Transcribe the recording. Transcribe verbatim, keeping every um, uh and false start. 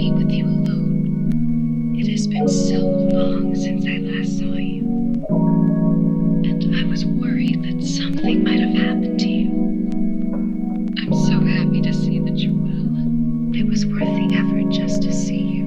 be with you alone. It has been so long since I last saw you, and I was worried that something might have happened to you. I'm so happy to see that you're well. It was worth the effort just to see you.